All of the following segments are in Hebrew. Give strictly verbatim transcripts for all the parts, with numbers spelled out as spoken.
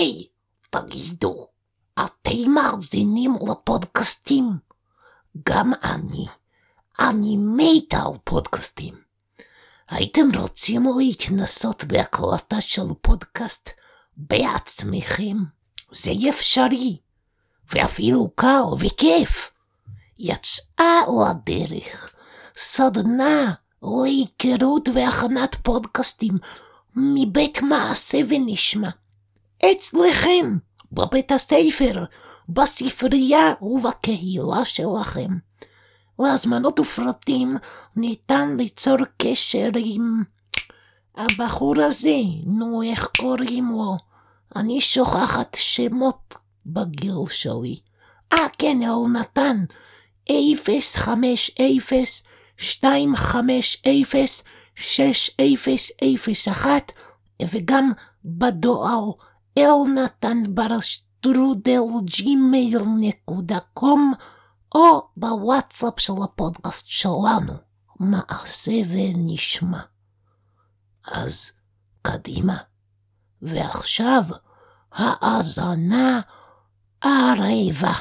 היי, תגידו, אתם מאזינים לפודקאסטים? גם אני. אני מת על פודקאסטים. הייתם רוצים להתנסות בהקלטה של פודקאסט בעצמכם? זה אפשרי, ואפילו קל וכיף. יצאה לדרך סדנה להיכרות והכנת פודקאסטים מבית מעשה ונשמע. אצלכם, בבית הספר, בספרייה ובקהילה שלכם. להזמנות ופרטים ניתן ליצור קשר עם הבחור הזה, נו איך קוראים לו? אני שוכחת שמות בגיל שלי. אה כן, אלנתן, אפס חמש אפס שתיים חמש אפס שש אפס אפס אחת, וגם בדואר אלנתן ברשטרודל ג'ימייל נקודה קום, או בוואטסאפ של הפודקאסט שלנו, מעשה ונשמע. אז קדימה, ועכשיו האזנה ערבה.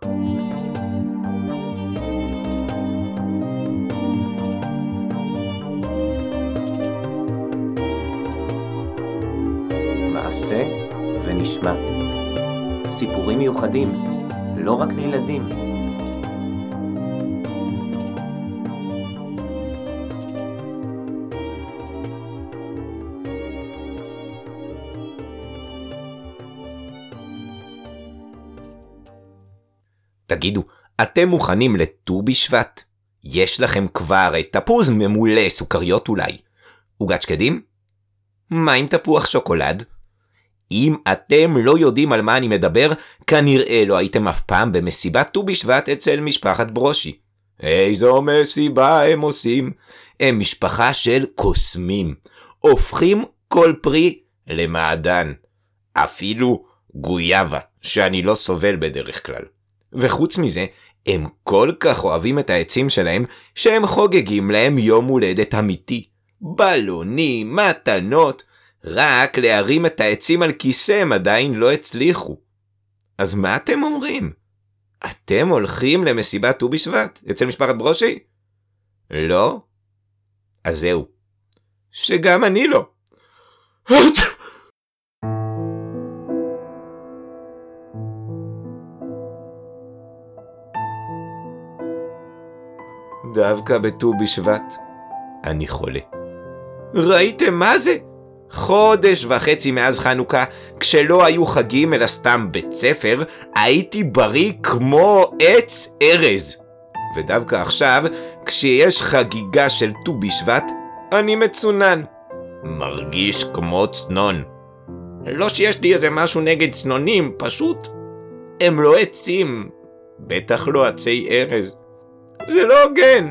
מעשה ונשמע. סיפורים מיוחדים, לא רק לילדים. תגידו, אתם מוכנים לט"ו בשבט? יש לכם כבר תפוז ממולא סוכריות אולי. עוגת שקדים? מה עם תפוח שוקולד? אם אתם לא יודעים על מה אני מדבר, כנראה לא הייתם אף פעם במסיבת ט"ו בשבט אצל משפחת ברושי. איזו מסיבה הם עושים? הם משפחה של קוסמים. הופכים כל פרי למעדן. אפילו גויאבה, שאני לא סובל בדרך כלל. וחוץ מזה, הם כל כך אוהבים את העצים שלהם, שהם חוגגים להם יום הולדת אמיתי. בלונים, מתנות, רק להרים את העצים על כיסא הם עדיין לא הצליחו. אז מה אתם אומרים? אתם הולכים למסיבת ט"ו בשבט אצל משפחת ברושי? לא? אז זהו. שגם אני לא. דווקא בט"ו בשבט אני חולה. ראיתם מה זה? חודש וחצי מאז חנוכה, כשלא היו חגים אלא סתם בית ספר, הייתי בריא כמו עץ ארז. ודווקא עכשיו, כשיש חגיגה של ט"ו בשבט, אני מצונן. מרגיש כמו צנון. לא שיש לי איזה משהו נגד צנונים, פשוט הם לא עצים, בטח לא עצי ארז. זה לא הוגן.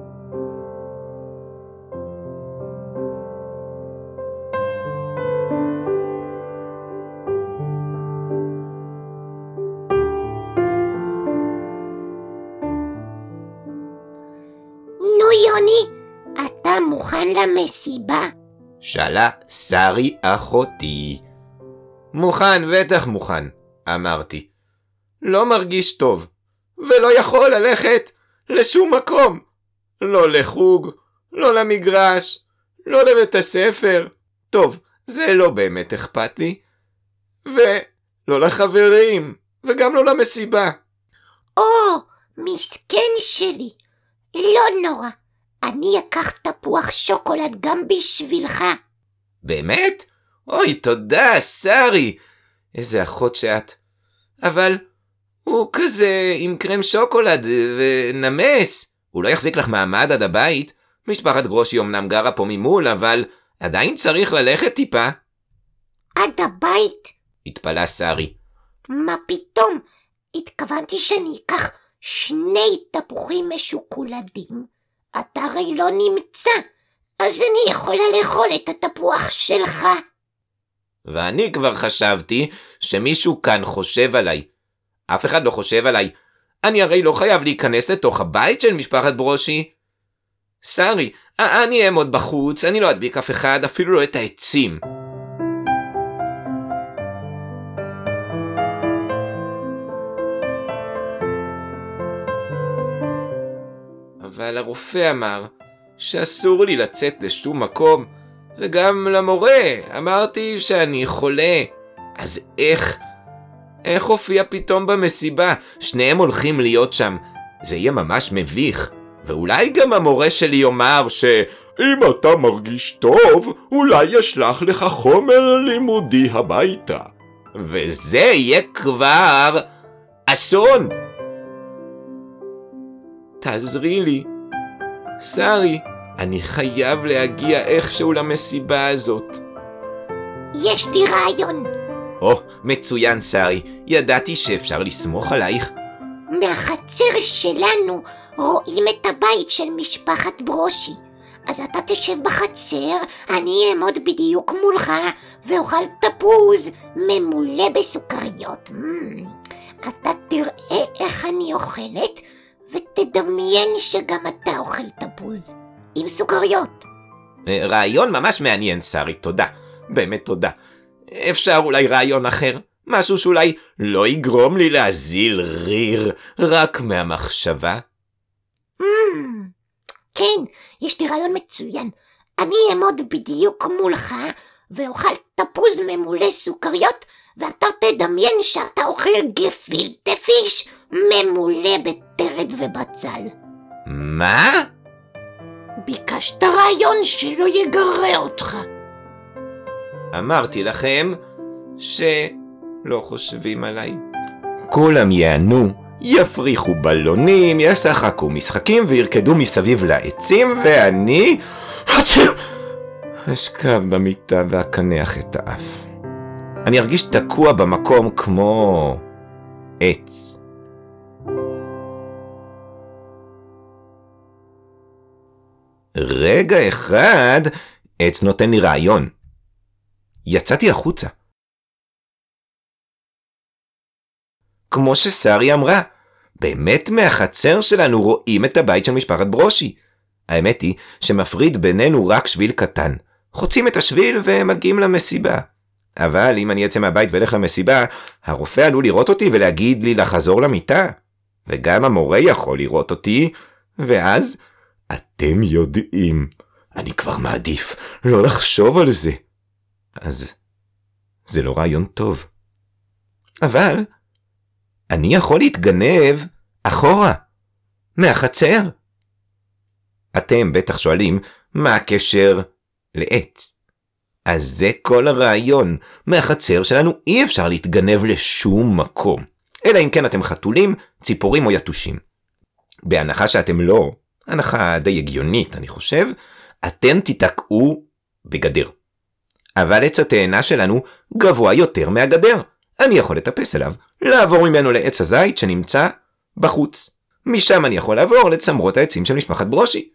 נו יוני, אתה מוכן למסיבה? שאלה שרי אחותי. מוכן, בטח מוכן, אמרתי. לא מרגיש טוב, ולא יכול ללכת לשום מקום. לא לחוג, לא למגרש, לא לבית הספר. טוב, זה לא באמת אכפת לי. ולא לחברים, וגם לא למסיבה. או, מסכן שלי. לא נורא, אני אקח תפוח שוקולד גם בשבילך. באמת? אוי, תודה, שרי. איזה אחות שאת. אבל הוא כזה עם קרם שוקולד ונמס. הוא לא יחזיק לך מעמד עד הבית. משפחת גרושי אמנם גרה פה ממול, אבל עדיין צריך ללכת טיפה. עד הבית? התפלה שרי. מה פתאום? התכוונתי שאני אקח שני תפוחים משוקולדים. אתה הרי לא נמצא, אז אני יכולה לאכול את התפוח שלך. ואני כבר חשבתי שמישהו כאן חושב עליי. אף אחד לא חושב עליי. אני הרי לא חייב להיכנס לתוך הבית של משפחת ברושי. שרי, אני אעמוד בחוץ, אני לא אדביק אף אחד, אפילו לא את העצים. אבל הרופא אמר שאסור לי לצאת לשום מקום, וגם למורה אמרתי שאני חולה. אז איך? איך הופיע פתאום במסיבה? שניהם הולכים להיות שם. זה יהיה ממש מביך. ואולי גם המורה שלי יאמר שאם אתה מרגיש טוב, אולי ישלח לך חומר לימודי הביתה. וזה יהיה כבר אסון. תעזרי לי. שרי, אני חייב להגיע איכשהו למסיבה הזאת. יש לי רעיון. או, מצוין שרי, ידעתי שאפשר לסמוך עלייך. מהחצר שלנו רואים את הבית של משפחת ברושי. אז אתה תשב בחצר, אני אעמוד בדיוק מולך ואוכל תפוז ממולא בסוכריות. אתה תראה איך אני אוכלת ותדמיין שגם אתה אוכל תפוז עם סוכריות. רעיון ממש מעניין שרי, תודה. באמת תודה. אפשר אולי רעיון אחר? משהו שאולי לא יגרום לי להזיל ריר רק מהמחשבה? כן, יש לי רעיון מצוין. אני אעמוד בדיוק מולך ואוכל תפוז ממולא סוכריות, ואתה תדמיין שאתה אוכל גפילטע פיש ממולא בטרד ובצל. מה? ביקשת רעיון שלא יגרה אותך. אמרתי לכם שלא חושבים עליי. כולם יענו, יפריחו בלונים, ישחקו משחקים וירקדו מסביב לעצים, ואני אשכב במיטה ואקנח את האף. אני ארגיש תקוע במקום כמו עץ. רגע אחד, עץ נותן לי רעיון. יצאתי החוצה. כמו ששרי אמרה, באמת מהחצר שלנו רואים את הבית של משפחת ברושי. האמת היא שמפריד בינינו רק שביל קטן. חוצים את השביל ומגיעים למסיבה. אבל אם אני אצא מהבית ואלך למסיבה, הרופא עלול לראות אותי ולהגיד לי לחזור למיטה. וגם המורה יכול לראות אותי, ואז אתם יודעים, אני כבר מעדיף לא לחשוב על זה. אז זה לא רעיון טוב. אבל אני יכול להתגנב אחורה, מהחצר. אתם בטח שואלים, מה הקשר לעץ? אז זה כל הרעיון. מהחצר שלנו אי אפשר להתגנב לשום מקום. אלא אם כן אתם חתולים, ציפורים או יתושים. בהנחה שאתם לא, הנחה די הגיונית אני חושב, אתם תתקעו בגדר. אבל עץ התאנה שלנו גבוה יותר מהגדר. אני יכול לטפס אליו, לעבור ממנו לעץ הזית שנמצא בחוץ. משם אני יכול לעבור לצמרות העצים של משפחת ברושי.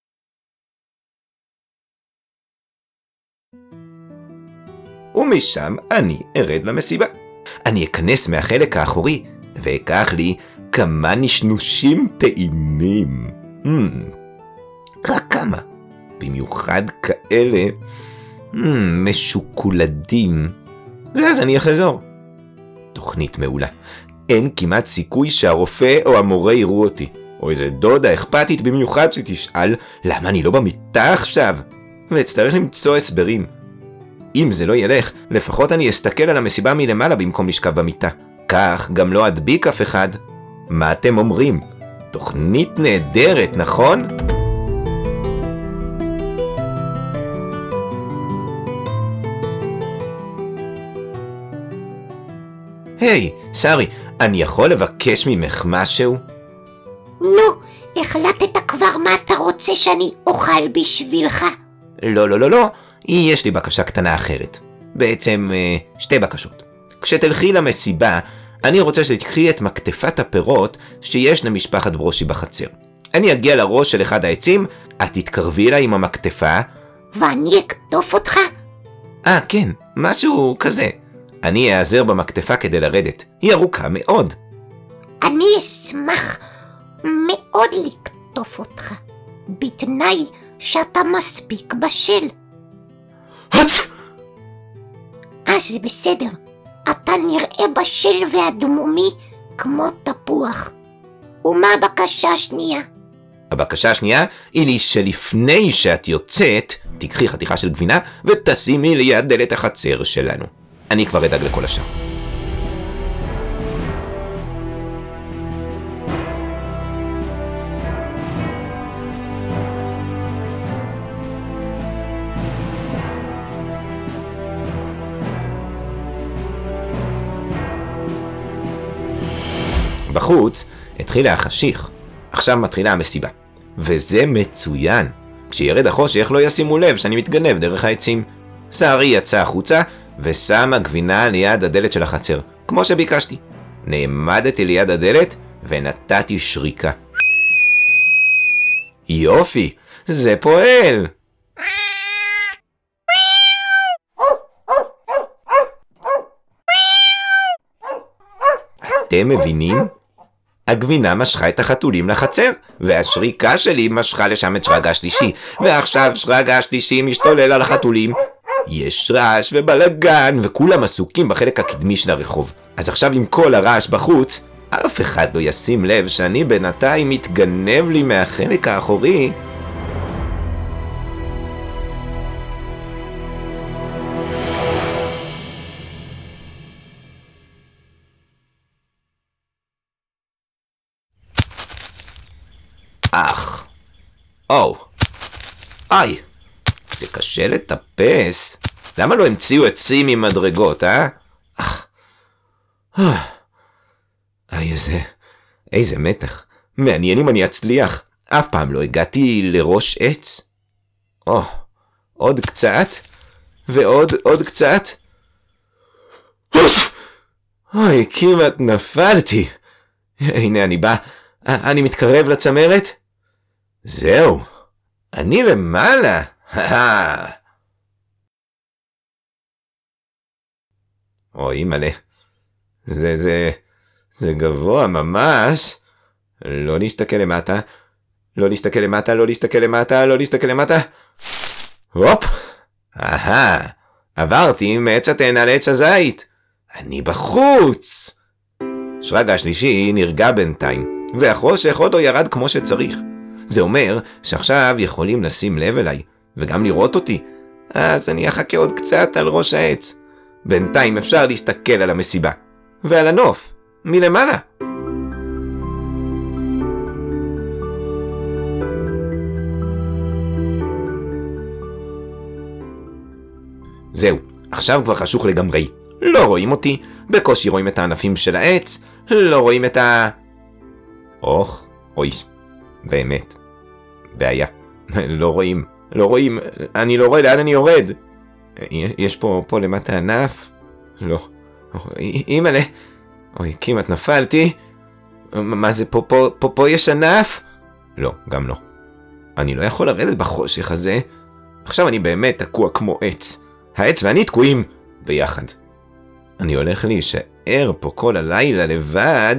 ומשם אני ארד למסיבה. אני אכנס מהחלק האחורי, ואקח לי כמה נשנושים טעימים. Hmm, רק כמה. במיוחד כאלה hmm, משוקולדים. ואז אני אחזור. תוכנית מעולה. אין כמעט סיכוי שהרופא או המורה יראו אותי. או איזה דודה אכפתית במיוחד שתשאל למה אני לא במיטה עכשיו. ואצטרך למצוא הסברים. אם זה לא ילך, לפחות אני אסתכל על המסיבה מלמעלה במקום לשכב במיטה. כך גם לא אדביק אף אחד. מה אתם אומרים? תוכנית נהדרת, נכון? היי, שרי, אני יכול לבקש ממך משהו? נו, החלטת כבר מה אתה רוצה שאני אוכל בשבילך? לא, לא, לא, לא. יש לי בקשה קטנה אחרת. בעצם שתי בקשות. כשתלכי למסיבה, אני רוצה שתקחי את מקטפת הפירות שיש למשפחת ברושי בחצר. אני אגיע לראש של אחד העצים, את תתקרבי אליי עם המקטפה. ואני אקטוף אותך? אה, כן, משהו כזה. אני אעזר במקטפה כדי לרדת. היא ארוכה מאוד. אני אשמח מאוד לקטוף אותך, בתנאי שאתה מספיק בשל. הץ! אז זה בסדר. אתה נראה בשל ואדמומי כמו תפוח. ומה הבקשה השנייה? הבקשה השנייה היא לי שלפני שאת יוצאת, תיקחי חתיכה של גבינה ותשימי ליד דלת החצר שלנו. אני כבר אדאג לכל השאר. בחוץ התחילה החשיך, עכשיו מתחילה המסיבה. וזה מצוין. כשירד החושך לא ישימו לב שאני מתגנב דרך העצים. שערי יצא החוצה ושמה גבינה ליד הדלת של החצר, כמו שביקשתי. נעמדתי ליד הדלת ונתתי שריקה. יופי, זה פועל. אתם מבינים? הגבינה משכה את החתולים לחצר, והשריקה שלי משכה לשם את שרגע השלישי, ועכשיו שרגע השלישי משתולל על החתולים. יש רעש ובלגן, וכולם עסוקים בחלק הקדמי של הרחוב. אז עכשיו עם כל הרעש בחוץ, אף אחד לא ישים לב שאני בינתיים מתגנב לי מהחלק האחורי. אך, או, איי, זה קשה לטפס. למה לא המציאו עצים עם מדרגות, אה? אך, איי, איזה, איזה מתח. מעניין אם אני אצליח. אף פעם לא הגעתי לראש עץ. או, עוד קצת, ועוד, עוד קצת. אוי, כמעט נפלתי. הנה אני בא, אני מתקרב לצמרת. זהו, אני למעלה. אוי, מלא. זה, זה, זה גבוה ממש. לא להסתכל למטה, לא להסתכל למטה, לא להסתכל למטה, לא להסתכל למטה. הופ, אהה, עברתי מעץ התאנה לעץ הזית. אני בחוץ. שרגע השלישי נרגע בינתיים, והחושך עוד לא ירד כמו שצריך. זה אומר שעכשיו יכולים לשים לב אליי, וגם לראות אותי. אז אני אחכה עוד קצת על ראש העץ. בינתיים אפשר להסתכל על המסיבה, ועל הנוף, מלמעלה. זהו, עכשיו כבר חשוך לגמרי. לא רואים אותי, בקושי רואים את הענפים של העץ, לא רואים את ה... אוח, אוי, באמת, בעיה. לא רואים, לא רואים, אני לא רואה לאן אני יורד. יש פה, פה למטה ענף? לא. אימא'לה, אוי, כמעט נפלתי. מה זה, פה, פה, פה, פה יש ענף? לא, גם לא. אני לא יכול לרדת בחושך הזה. עכשיו אני באמת תקוע כמו עץ. העץ ואני תקועים ביחד. אני הולך להישאר פה כל הלילה לבד.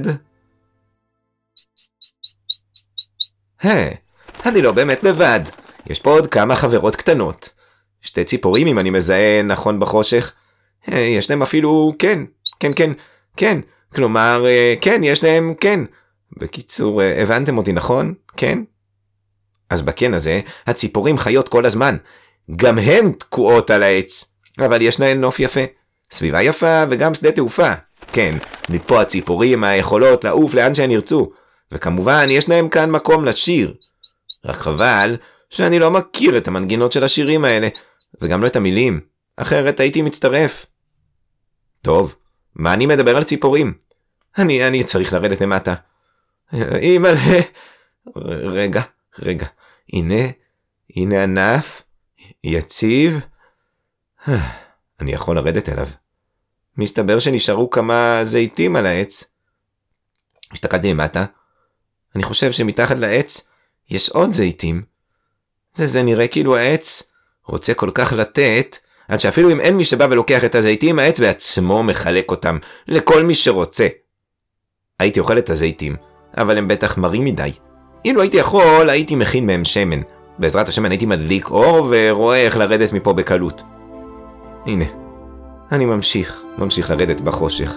היי, אני לא באמת לבד. יש פה עוד כמה חברות קטנות. שתי ציפורים אם אני מזהה נכון בחושך. היי, יש להם אפילו, כן, כן, כן, כן. כלומר, כן, יש להם, כן. בקיצור, הבנתם אותי נכון? כן? אז בכן הזה, הציפורים חיות כל הזמן. גם הן תקועות על העץ. אבל יש להן נוף יפה. סביבה יפה וגם שדה תעופה. כן, מפה הציפורים היכולות לעוף לאן שהן ירצו. וכמובן, יש להם כאן מקום לשיר. רק חבל שאני לא מכיר את המנגינות של השירים האלה, וגם לא את המילים. אחרת הייתי מצטרף. טוב, מה אני מדבר על ציפורים? אני, אני צריך לרדת למטה. אימא'לה. רגע, רגע. הנה, הנה ענף. יציב. אני יכול לרדת אליו. מסתבר שנשארו כמה זיתים על העץ. הסתכלתי למטה. אני חושב שמתחת לעץ יש עוד זיתים. זה זה נראה כאילו העץ רוצה כל כך לתת, עד שאפילו אם אין מי שבא ולוקח את הזיתים, העץ בעצמו מחלק אותם לכל מי שרוצה. הייתי אוכל את הזיתים, אבל הם בטח מרים מדי. אילו הייתי יכול, הייתי מכין מהם שמן. בעזרת השמן הייתי מדליק אור ורואה איך לרדת מפה בקלות. הנה, אני ממשיך, ממשיך לרדת בחושך.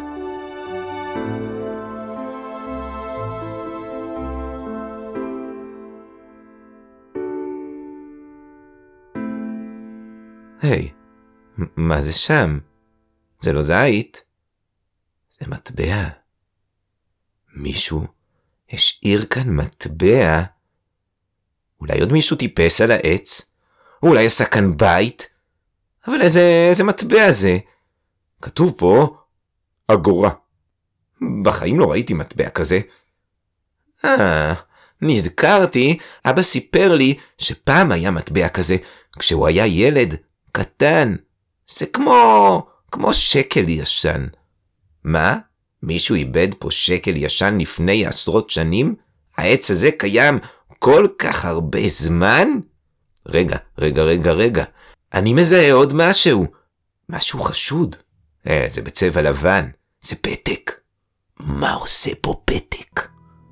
היי, מה זה שם? זה לא זית. זה מטבע. מישהו השאיר כאן מטבע. אולי עוד מישהו טיפס על העץ? אולי עשה כאן בית? אבל איזה, איזה מטבע זה? כתוב פה אגורה. בחיים לא ראיתי מטבע כזה. אה, נזכרתי, אבא סיפר לי שפעם היה מטבע כזה, כשהוא היה ילד קטן. זה כמו, כמו שקל ישן. מה? מישהו איבד פה שקל ישן לפני עשרות שנים? העץ הזה קיים כל כך הרבה זמן? רגע, רגע, רגע, רגע. אני מזהה עוד משהו. משהו חשוד. אה, זה בצבע לבן. זה פתק. מה עושה פה פתק?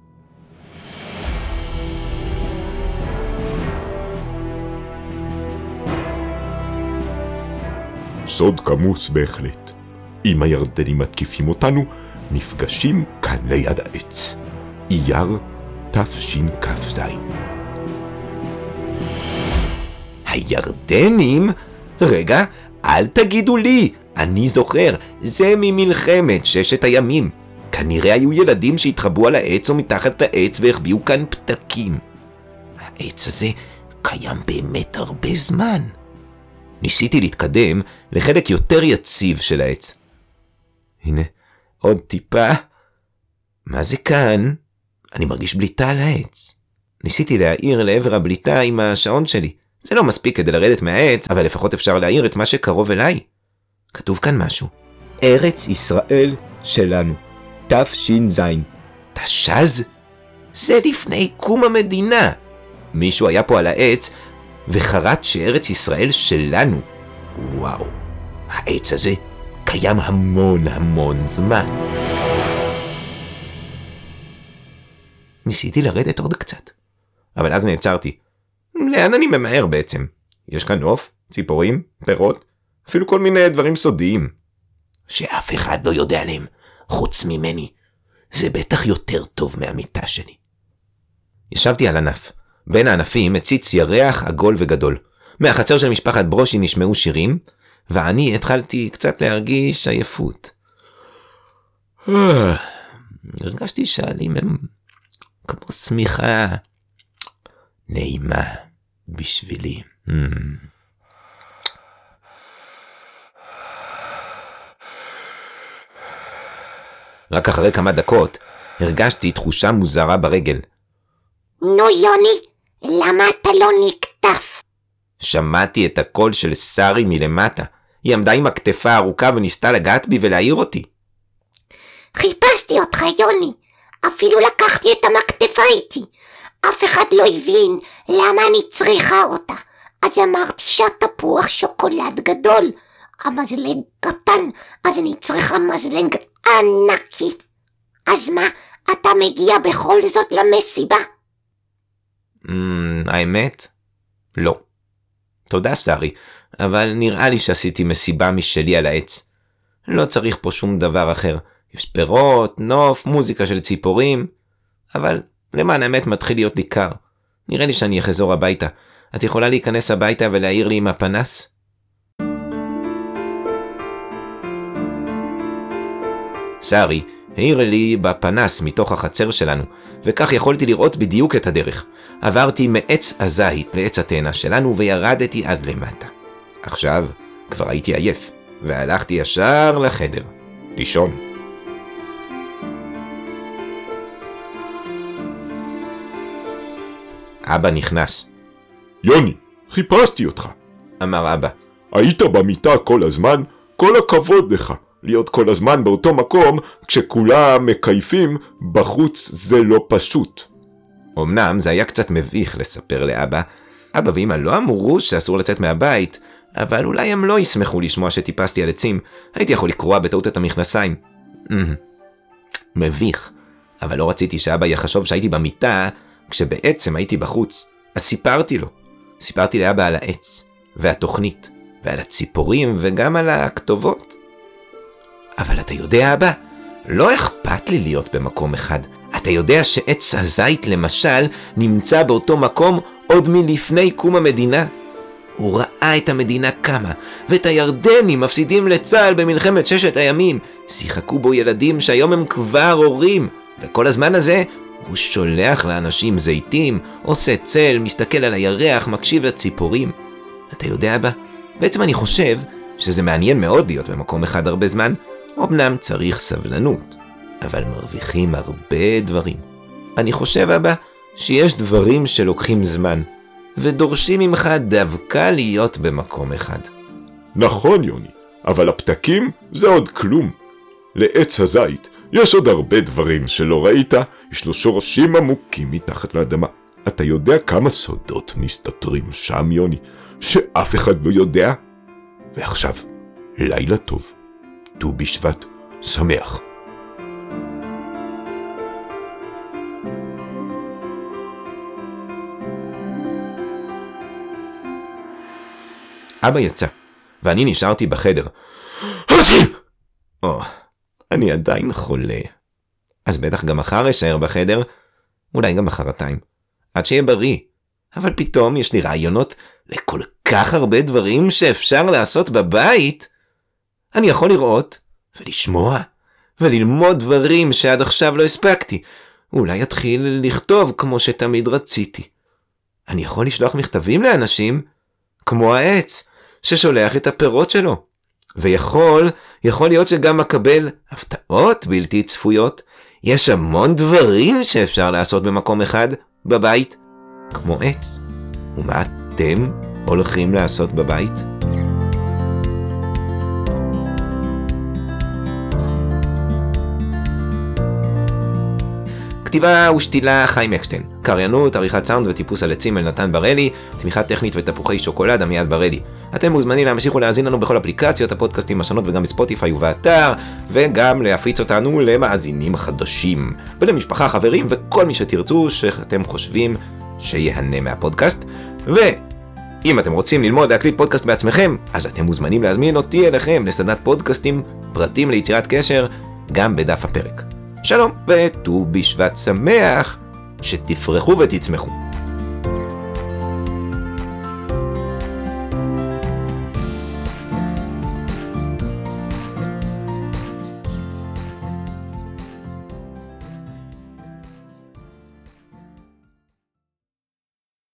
סוד כמוס בהחלט. אם הירדנים מתקיפים אותנו, נפגשים כאן ליד העץ. אייר תשכ"ז. הירדנים? רגע, אל תגידו לי. אני זוכר, זה ממלחמת ששת הימים. כנראה היו ילדים שהתחבאו על העץ או מתחת לעץ והחביאו כאן פתקים. העץ הזה קיים באמת הרבה זמן. ניסיתי להתקדם לחלק יותר יציב של העץ. הנה, עוד טיפה. מה זה כאן? אני מרגיש בליטה על העץ. ניסיתי להעיר לעבר הבליטה עם השעון שלי. זה לא מספיק כדי לרדת מהעץ, אבל לפחות אפשר להעיר את מה שקרוב אליי. כתוב כאן משהו. ארץ ישראל שלנו. תש"ז. תש"ז? זה לפני קום המדינה. מישהו היה פה על העץ וחרט שארץ ישראל שלנו. וואו, העץ הזה קיים המון המון זמן. ניסיתי לרדת עוד קצת, אבל אז נעצרתי. לאן אני ממהר בעצם? יש כאן נוף, ציפורים, פירות, אפילו כל מיני דברים סודיים שאף אחד לא יודע עליהם חוץ ממני. זה בטח יותר טוב מהמיטה שלי. ישבתי על ענף. בין הענפים הציץ ירח עגול וגדול. מהחצר של משפחת ברושי נשמעו שירים, ואני התחלתי קצת להרגיש עייפות. הרגשתי שעלים הם כמו שמיכה נעימה בשבילי. רק אחרי כמה דקות הרגשתי תחושה מוזרה ברגל. נו יוני, למה אתה לא נקטף? שמעתי את הקול של שרי מלמטה. היא עמדה עם הכתפה הארוכה וניסתה לגעת בי ולהעיר אותי. חיפשתי אותך יוני, אפילו לקחתי את המכתפה איתי. אף אחד לא הבין למה אני צריכה אותה. אז אמרתי שהתפוח שוקולד גדול, המזלג קטן, אז אני צריכה מזלג ענקי. אז מה, אתה מגיע בכל זאת למסיבה? Mm, האמת? לא. תודה שרי, אבל נראה לי שעשיתי מסיבה משלי על העץ. לא צריך פה שום דבר אחר. יש פירות, נוף, מוזיקה של ציפורים, אבל למען האמת מתחיל להיות לי קר. נראה לי שאני אחזור הביתה. את יכולה להיכנס הביתה ולהעיר לי עם הפנס? שרי העיר לי בפנס מתוך החצר שלנו, וכך יכולתי לראות בדיוק את הדרך. עברתי מעץ הזית לעץ התאנה שלנו וירדתי עד למטה. עכשיו כבר הייתי עייף, והלכתי ישר לחדר, לישון. אבא נכנס. יוני, חיפשתי אותך. אמר אבא. היית במיטה כל הזמן, כל הכבוד לך. להיות כל הזמן באותו מקום, כשכולם מקייפים, בחוץ זה לא פשוט. אמנם זה היה קצת מביך לספר לאבא. אבא ואמא לא אמרו שאסור לצאת מהבית, אבל אולי הם לא ישמחו לשמוע שטיפסתי על עצים. הייתי יכול לקרוע בטעות את המכנסיים. מביך. אבל לא רציתי שאבא יחשוב שהייתי במיטה, כשבעצם הייתי בחוץ. אז סיפרתי לו. סיפרתי לאבא על העץ, והתוכנית, ועל הציפורים, וגם על הכתובות. אבל אתה יודע, אבא, לא אכפת לי להיות במקום אחד. אתה יודע שעץ הזית למשל נמצא באותו מקום עוד מלפני קום המדינה. הוא ראה את המדינה קמה, ואת הירדנים מפסידים לצה"ל במלחמת ששת הימים. שיחקו בו ילדים שהיום הם כבר הורים, וכל הזמן הזה הוא שולח לאנשים זיתים, עושה צל, מסתכל על הירח, מקשיב לציפורים. אתה יודע אבא, בעצם אני חושב שזה מעניין מאוד להיות במקום אחד הרבה זמן. אמנם צריך סבלנות, אבל מרוויחים הרבה דברים. אני חושב אבא שיש דברים שלוקחים זמן, ודורשים ממך דווקא להיות במקום אחד. נכון יוני, אבל הפתקים זה עוד כלום. לעץ הזית יש עוד הרבה דברים שלא ראית, יש לו שורשים עמוקים מתחת לאדמה. אתה יודע כמה סודות מסתתרים שם יוני, שאף אחד לא יודע? ועכשיו, לילה טוב, ט"ו בשבט שמח. אבא יצא, ואני נשארתי בחדר. או, אני עדיין חולה. אז בטח גם מחר אשאר בחדר, אולי גם מחרתיים, עד שיהיה בריא. אבל פתאום יש לי רעיונות לכל כך הרבה דברים שאפשר לעשות בבית. אני יכול לראות ולשמוע וללמוד דברים שעד עכשיו לא הספקתי. אולי אתחיל לכתוב כמו שתמיד רציתי. אני יכול לשלוח מכתבים לאנשים, כמו העץ ששולח את הפירות שלו. ויכול, יכול להיות שגם מקבל הפתעות בלתי צפויות. יש המון דברים שאפשר לעשות במקום אחד, בבית, כמו עץ. ומה אתם הולכים לעשות בבית? כתיבה ושתילה חיים אקשטיין, קריינות, עריכת סאונד וטיפוס על עצים אל נתן ברלי, תמיכה טכנית ותפוחי שוקולד עמיעד ברלי. אתם מוזמנים להמשיך ולהאזין לנו בכל אפליקציות הפודקאסטים השונות וגם בספוטיפיי ובאתר, וגם להפיץ אותנו למאזינים חדשים ולמשפחה, חברים וכל מי שתרצו שאתם חושבים שיהנה מהפודקאסט. ואם אתם רוצים ללמוד להקליט פודקאסט בעצמכם, אז אתם מוזמנים להזמין אותי אליכם לסדנת פודקאסטים פרטים ליצירת קשר גם בדף הפרק. שלום וט"ו בשבט שמח, שתפרחו ותצמחו.